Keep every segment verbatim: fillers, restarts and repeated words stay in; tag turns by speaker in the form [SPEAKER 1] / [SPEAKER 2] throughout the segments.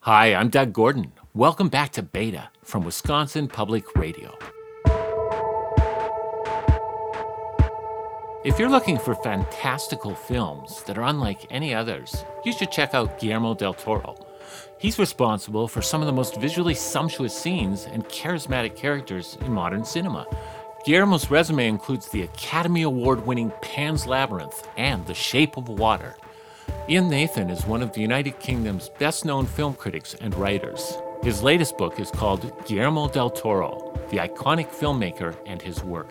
[SPEAKER 1] Hi, I'm Doug Gordon. Welcome back to Beta from Wisconsin Public Radio. If you're looking for fantastical films that are unlike any others, you should check out Guillermo del Toro. He's responsible for some of the most visually sumptuous scenes and charismatic characters in modern cinema. Guillermo's resume includes the Academy Award-winning Pan's Labyrinth and The Shape of Water. Ian Nathan is one of the United Kingdom's best-known film critics and writers. His latest book is called Guillermo del Toro, the Iconic Filmmaker and His Work.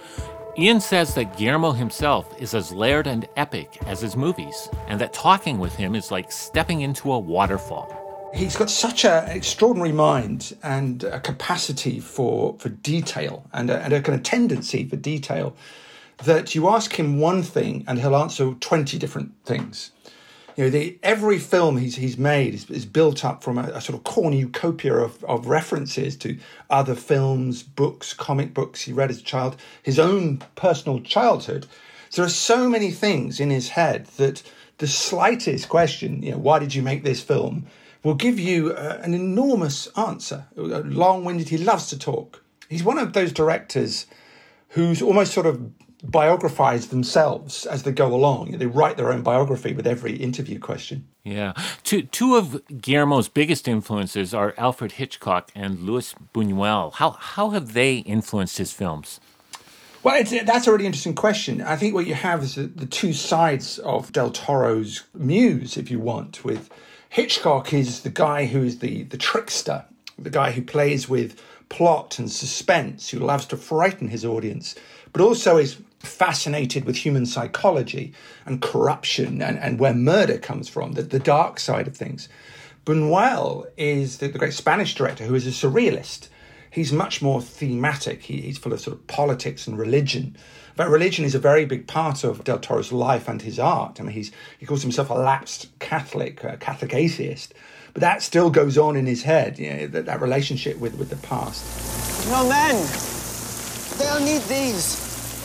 [SPEAKER 1] Ian says that Guillermo himself is as layered and epic as his movies, and that talking with him is like stepping into a waterfall.
[SPEAKER 2] He's got such an extraordinary mind and a capacity for, for detail and a, and a kind of tendency for detail that you ask him one thing and he'll answer twenty different things. You know, the, every film he's he's made is, is built up from a, a sort of cornucopia of, of references to other films, books, comic books he read as a child, his own personal childhood. So there are so many things in his head that the slightest question, you know, why did you make this film, will give you uh, an enormous answer. Long-winded, he loves to talk. He's one of those directors who's almost sort of biographize themselves as they go along. They write their own biography with every interview question.
[SPEAKER 1] Yeah. Two, two of Guillermo's biggest influences are Alfred Hitchcock and Luis Buñuel. How how have they influenced his films?
[SPEAKER 2] Well, it's, that's a really interesting question. I think what you have is the, the two sides of Del Toro's muse, if you want. With Hitchcock is the guy who is the, the trickster, the guy who plays with plot and suspense, who loves to frighten his audience, but also is fascinated with human psychology and corruption and, and where murder comes from, the, the dark side of things. Buñuel is the, the great Spanish director who is a surrealist. He's much more thematic. He, he's full of sort of politics and religion. But religion is a very big part of Del Toro's life and his art. I mean, he's he calls himself a lapsed Catholic, a Catholic atheist. But that still goes on in his head, you know, that, that relationship with, with the past.
[SPEAKER 3] No, men. They'll need these.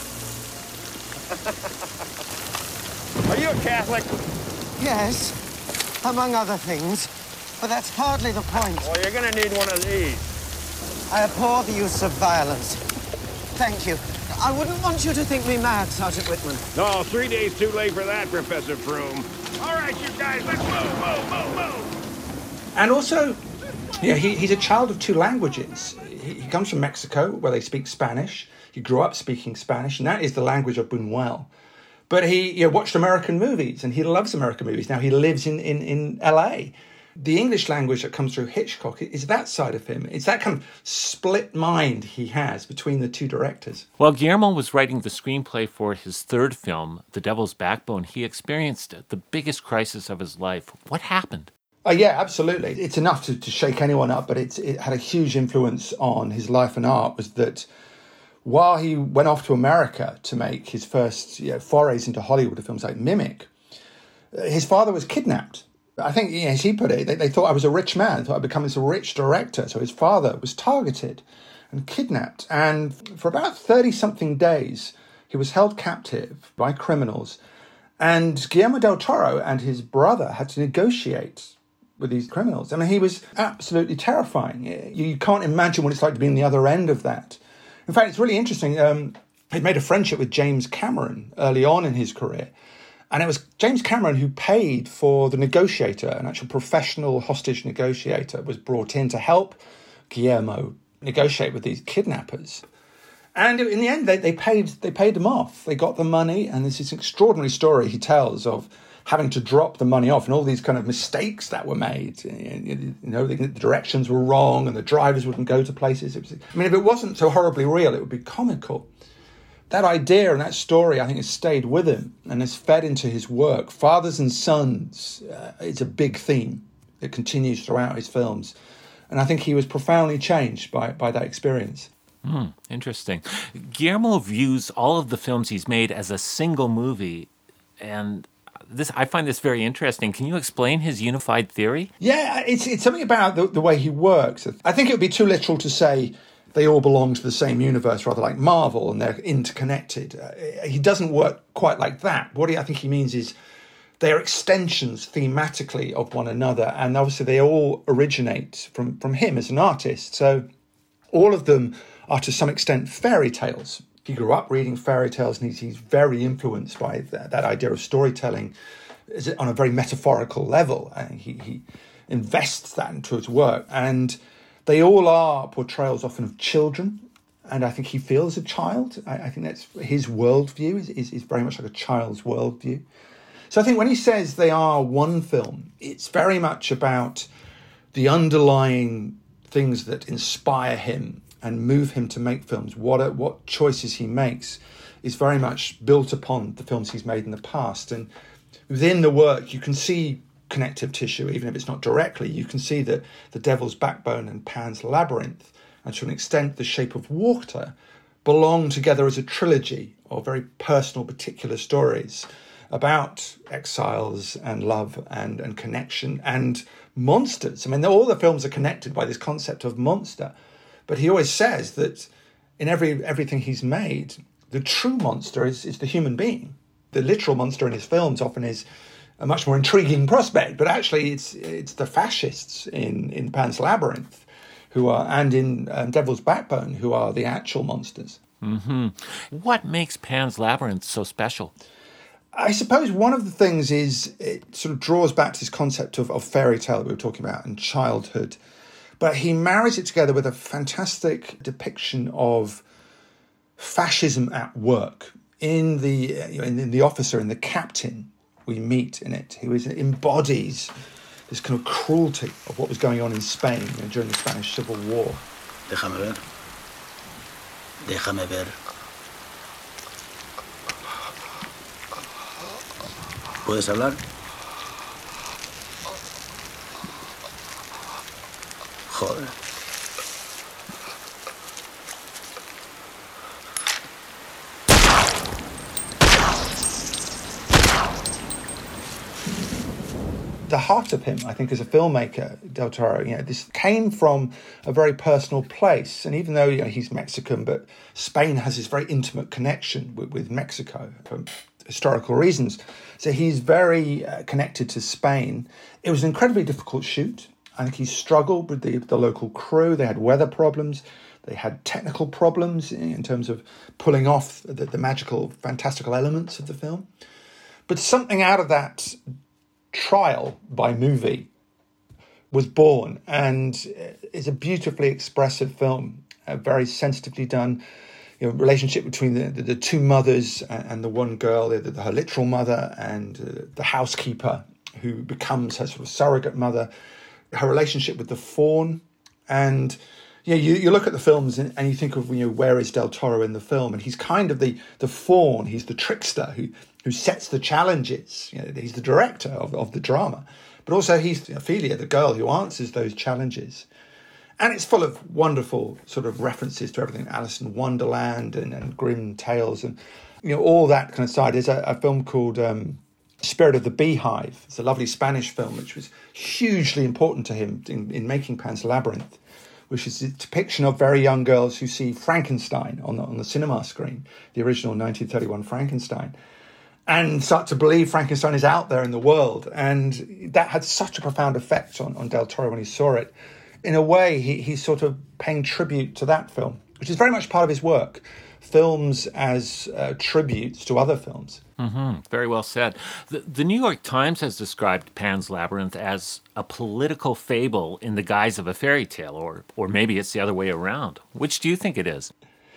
[SPEAKER 4] Are you a Catholic?
[SPEAKER 3] Yes, among other things. But that's hardly the point.
[SPEAKER 4] Well, you're gonna need one of these.
[SPEAKER 3] I abhor the use of violence. Thank you. I wouldn't want you to think me mad, Sergeant Whitman.
[SPEAKER 4] No, three days too late for that, Professor Froome. All right, you guys, let's move, move, move, move.
[SPEAKER 2] And also, yeah, he, he's a child of two languages. He, he comes from Mexico, where they speak Spanish. He grew up speaking Spanish, and that is the language of Buñuel. But he you know, watched American movies, and he loves American movies. Now he lives in, in, in L A. The English language that comes through Hitchcock is that side of him. It's that kind of split mind he has between the two directors.
[SPEAKER 1] While Guillermo was writing the screenplay for his third film, The Devil's Backbone, he experienced the biggest crisis of his life. What happened?
[SPEAKER 2] Oh, yeah, absolutely. It's enough to, to shake anyone up, but it's, it had a huge influence on his life and art, was that while he went off to America to make his first you know, forays into Hollywood with films like Mimic, his father was kidnapped. I think, you know, as he put it, they, they thought I was a rich man, thought I'd become this rich director. So his father was targeted and kidnapped. And for about thirty-something days, he was held captive by criminals. And Guillermo del Toro and his brother had to negotiate with these criminals. I mean, he was absolutely terrifying. You, you can't imagine what it's like to be on the other end of that. In fact, it's really interesting. Um, he'd made a friendship with James Cameron early on in his career. And it was James Cameron who paid for the negotiator, an actual professional hostage negotiator, was brought in to help Guillermo negotiate with these kidnappers. And in the end, they, they paid they paid them off. They got the money, and there's this extraordinary story he tells of having to drop the money off and all these kind of mistakes that were made. You know, the directions were wrong and the drivers wouldn't go to places. It was, I mean, if it wasn't so horribly real, it would be comical. That idea and that story, I think, has stayed with him and has fed into his work. Fathers and sons, uh, it's a big theme that continues throughout his films. And I think he was profoundly changed by, by that experience.
[SPEAKER 1] Hmm, interesting. Guillermo views all of the films he's made as a single movie, and this I find this very interesting. Can you explain his unified theory?
[SPEAKER 2] Yeah, it's it's something about the, the way he works. I think it would be too literal to say they all belong to the same universe, rather like Marvel, and they're interconnected. Uh, he doesn't work quite like that. What he, I think he means is they are extensions thematically of one another. And obviously they all originate from, from him as an artist. So all of them are to some extent fairy tales. He grew up reading fairy tales, and he's, he's very influenced by that, that idea of storytelling on a very metaphorical level. And he, he invests that into his work. And they all are portrayals often of children. And I think he feels a child. I, I think that's his worldview is, is, is very much like a child's worldview. So I think when he says they are one film, it's very much about the underlying things that inspire him and move him to make films. What what choices he makes is very much built upon the films he's made in the past. And within the work, you can see connective tissue, even if it's not directly. You can see that The Devil's Backbone and Pan's Labyrinth, and to an extent The Shape of Water, belong together as a trilogy of very personal, particular stories about exiles and love and, and connection and monsters. I mean, all the films are connected by this concept of monster. But he always says that in every everything he's made, the true monster is, is the human being. The literal monster in his films often is a much more intriguing prospect, but actually it's it's the fascists in, in Pan's Labyrinth who are, and in um, Devil's Backbone, who are the actual monsters.
[SPEAKER 1] Mm-hmm. What makes Pan's Labyrinth so special?
[SPEAKER 2] I suppose one of the things is it sort of draws back to this concept of, of fairy tale that we were talking about and childhood. But he marries it together with a fantastic depiction of fascism at work. In the you know, in, in the officer, in the captain we meet in it, who is, embodies this kind of cruelty of what was going on in Spain you know, during the Spanish Civil War.
[SPEAKER 5] Déjame ver. Déjame ver. ¿Puedes hablar? Joder.
[SPEAKER 2] The heart of him, I think, as a filmmaker, Del Toro, you know, this came from a very personal place. And even though you know, he's Mexican, but Spain has this very intimate connection with, with Mexico for historical reasons. So he's very uh, connected to Spain. It was an incredibly difficult shoot. I think he struggled with the, the local crew. They had weather problems. They had technical problems in terms of pulling off the, the magical, fantastical elements of the film. But something out of that trial by movie was born, and is a beautifully expressive film, uh, very sensitively done. You know, relationship between the, the, the two mothers and, and the one girl, the, the, her literal mother and uh, the housekeeper who becomes her sort of surrogate mother, her relationship with the fawn. And you know, you, you look at the films and, and you think of, you know, where is Del Toro in the film? And he's kind of the, the fawn, he's the trickster who who sets the challenges. You know, he's the director of, of the drama. But also he's Ophelia, the girl who answers those challenges. And it's full of wonderful sort of references to everything, Alice in Wonderland and, and Grimm Tales and, you know, all that kind of side. There's a, a film called um, Spirit of the Beehive. It's a lovely Spanish film which was hugely important to him in, in making Pan's Labyrinth, which is a depiction of very young girls who see Frankenstein on the, on the cinema screen, the original nineteen thirty-one Frankenstein, and start to believe Frankenstein is out there in the world. And that had such a profound effect on, on Del Toro when he saw it. In a way, he, he's sort of paying tribute to that film, which is very much part of his work. Films as uh, tributes to other films.
[SPEAKER 1] Mm-hmm. Very well said. The, the New York Times has described Pan's Labyrinth as a political fable in the guise of a fairy tale, or or maybe it's the other way around. Which do you think it is?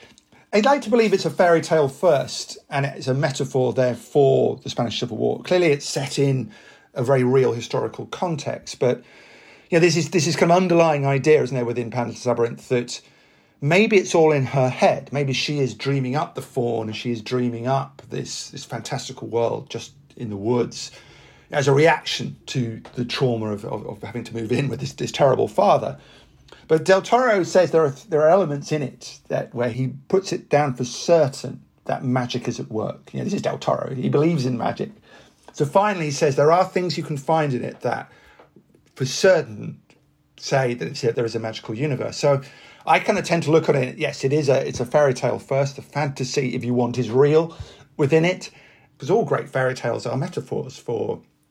[SPEAKER 2] I'd like to believe it's a fairy tale first, and it's a metaphor there for the Spanish Civil War. Clearly, it's set in a very real historical context, but you know, this is this is kind of underlying idea, isn't there, within Pan's Labyrinth, that maybe it's all in her head. Maybe she is dreaming up the fawn, and she is dreaming up this this fantastical world just in the woods as a reaction to the trauma of, of, of having to move in with this, this terrible father. But Del Toro says there are there are elements in it that where he puts it down for certain that magic is at work. You know, this is Del Toro. He believes in magic. So finally, he says there are things you can find in it that, for certain, say that it's, there is a magical universe. So I kind of tend to look at it. Yes, it is a it's a fairy tale first. The fantasy, if you want, is real within it, because all great fairy tales are metaphors for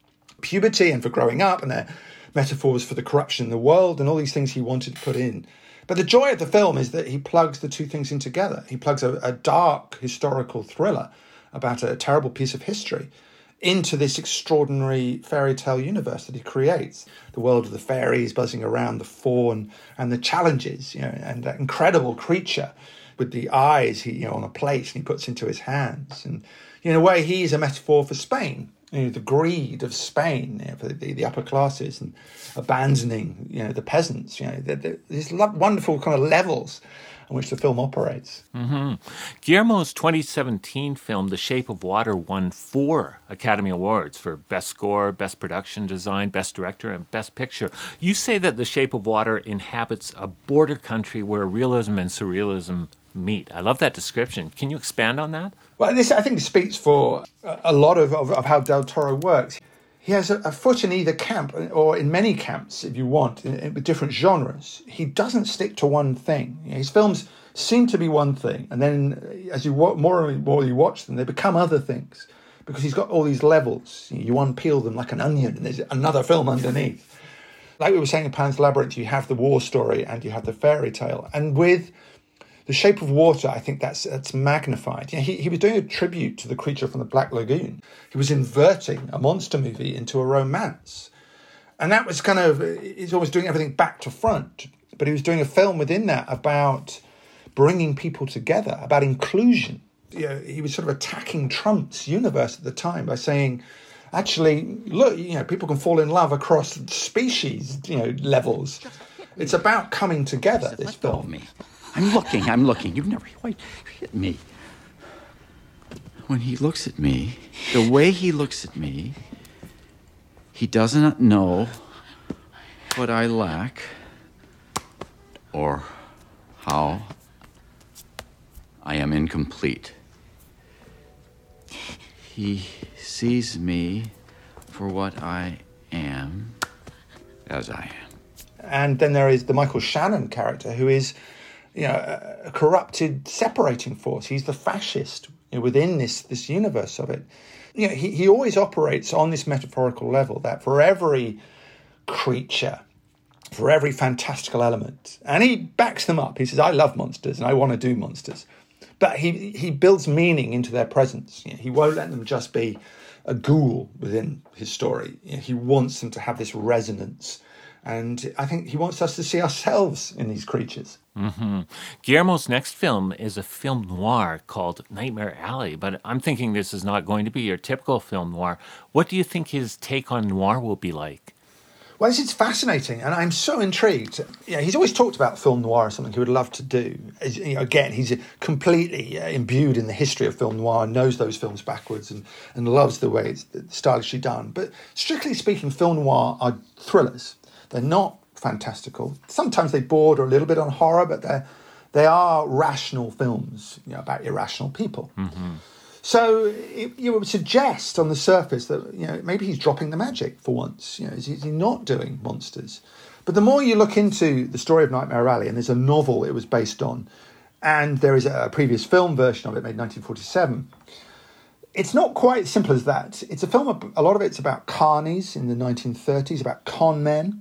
[SPEAKER 2] puberty and for growing up, and they're metaphors for the corruption in the world and all these things he wanted to put in. But the joy of the film is that he plugs the two things in together. He plugs a, a dark historical thriller about a terrible piece of history into this extraordinary fairy tale universe that he creates. The world of the fairies buzzing around, the faun, and the challenges, you know, and that incredible creature with the eyes he, you know, on a plate and he puts into his hands. And in a way, he's a metaphor for Spain. You know, the greed of Spain, you know, for the, the upper classes, and abandoning, you know, the peasants. You know, the, the, these wonderful kind of levels on which the film operates.
[SPEAKER 1] Mm-hmm. Guillermo's twenty seventeen film, The Shape of Water, won four Academy Awards for Best Score, Best Production Design, Best Director, and Best Picture. You say that The Shape of Water inhabits a border country where realism and surrealism meet. I love that description. Can you expand on that?
[SPEAKER 2] Well, this I think speaks for a lot of, of, of how Del Toro works. He has a, a foot in either camp, or in many camps, if you want, in, in, with different genres. He doesn't stick to one thing. You know, his films seem to be one thing, and then as you wa- more and more you watch them, they become other things, because he's got all these levels. You know, you unpeel them like an onion, and there's another film underneath. Like we were saying in Pan's Labyrinth, you have the war story and you have the fairy tale. And with The Shape of Water, I think that's that's magnified. You know, he, he was doing a tribute to the creature from the Black Lagoon. He was inverting a monster movie into a romance. And that was kind of, he's always doing everything back to front. But he was doing a film within that about bringing people together, about inclusion. You know, he was sort of attacking Trump's universe at the time by saying, actually, look, you know, people can fall in love across species, you know, levels. It's about coming together, this film.
[SPEAKER 6] Me. I'm looking, I'm looking. You've never quite hit me. When he looks at me, the way he looks at me, he does not know what I lack or how I am incomplete. He sees me for what I am, as I am.
[SPEAKER 2] And then there is the Michael Shannon character, who is, you know, a corrupted separating force. He's the fascist, you know, within this this universe of it. You know, he, he always operates on this metaphorical level that for every creature, for every fantastical element, and he backs them up. He says, I love monsters and I want to do monsters. But he, he builds meaning into their presence. You know, he won't let them just be a ghoul within his story. You know, he wants them to have this resonance. And I think he wants us to see ourselves in these creatures.
[SPEAKER 1] Mm-hmm. Guillermo's next film is a film noir called Nightmare Alley, but I'm thinking this is not going to be your typical film noir. What do you think his take on noir will be like?
[SPEAKER 2] Well, this is fascinating, and I'm so intrigued. You know, he's always talked about film noir as something he would love to do. As, you know, again, he's completely uh, imbued in the history of film noir, knows those films backwards, and, and loves the way it's stylishly done. But strictly speaking, film noir are thrillers. They're not fantastical. Sometimes they border a little bit on horror, but they're, they are rational films, you know, about irrational people. Mm-hmm. So it, you would suggest on the surface that, you know, maybe he's dropping the magic for once. You know, is he, is he not doing monsters? But the more you look into the story of Nightmare Alley, and there's a novel it was based on, and there is a previous film version of it made in nineteen forty-seven, it's not quite as simple as that. It's a film, a lot of it's about carnies in the nineteen thirties, about con men,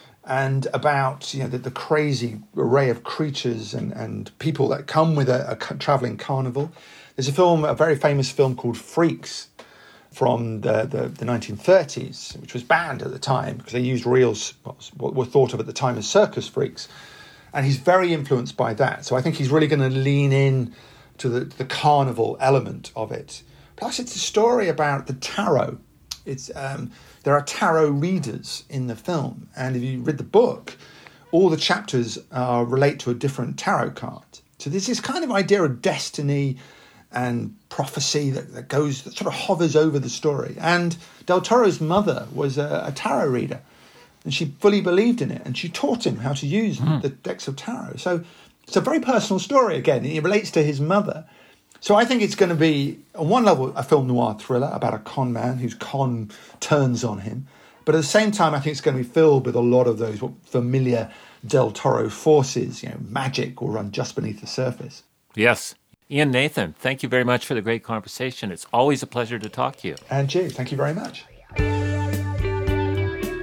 [SPEAKER 2] and about, you know, the, the crazy array of creatures and, and people that come with a, a travelling carnival. There's a film, a very famous film called Freaks from the, the, the nineteen thirties, which was banned at the time because they used real, what were thought of at the time as circus freaks. And he's very influenced by that. So I think he's really going to lean in to the, the carnival element of it. Plus, it's a story about the tarot. It's um, there are tarot readers in the film, and if you read the book, all the chapters uh, relate to a different tarot card. So there's this kind of idea of destiny and prophecy that, that goes, that sort of hovers over the story. And Del Toro's mother was a, a tarot reader, and she fully believed in it, and she taught him how to use mm. the decks of tarot. So it's a very personal story again. It relates to his mother. So I think it's going to be, on one level, a film noir thriller about a con man whose con turns on him. But at the same time, I think it's going to be filled with a lot of those familiar Del Toro forces. You know, magic will run just beneath the surface.
[SPEAKER 1] Yes. Ian Nathan, thank you very much for the great conversation. It's always a pleasure to talk to you.
[SPEAKER 2] And you, thank you very much.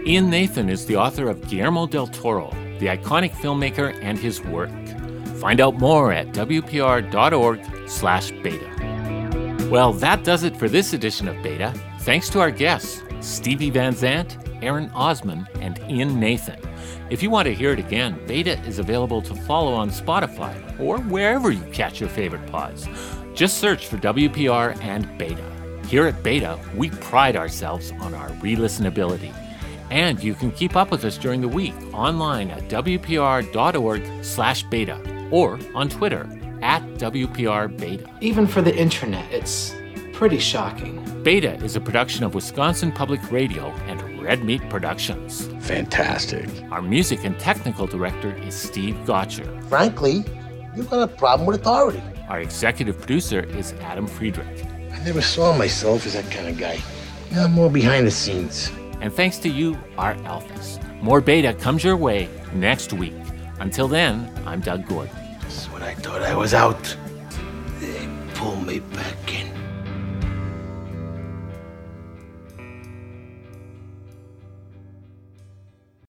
[SPEAKER 1] Ian Nathan is the author of Guillermo del Toro, the iconic filmmaker and his work. Find out more at w p r dot org slash beta. Well, that does it for this edition of Beta. Thanks to our guests, Stevie Van Zandt, Aaron Osman, and Ian Nathan. If you want to hear it again, Beta is available to follow on Spotify or wherever you catch your favorite pods. Just search for W P R and Beta. Here at Beta, we pride ourselves on our re-listenability. And you can keep up with us during the week online at w p r dot org slash beta or on Twitter at W P R Beta.
[SPEAKER 7] Even for the internet, it's pretty shocking.
[SPEAKER 1] Beta is a production of Wisconsin Public Radio and Red Meat Productions.
[SPEAKER 8] Fantastic.
[SPEAKER 1] Our music and technical director is Steve Gotcher.
[SPEAKER 8] Frankly, you've got a problem with authority.
[SPEAKER 1] Our executive producer is Adam Friedrich.
[SPEAKER 8] I never saw myself as that kind of guy. You know, I'm more behind the scenes.
[SPEAKER 1] And thanks to you, our alphas. More Beta comes your way next week. Until then, I'm Doug Gordon.
[SPEAKER 8] Just when I thought I was out, they pulled me back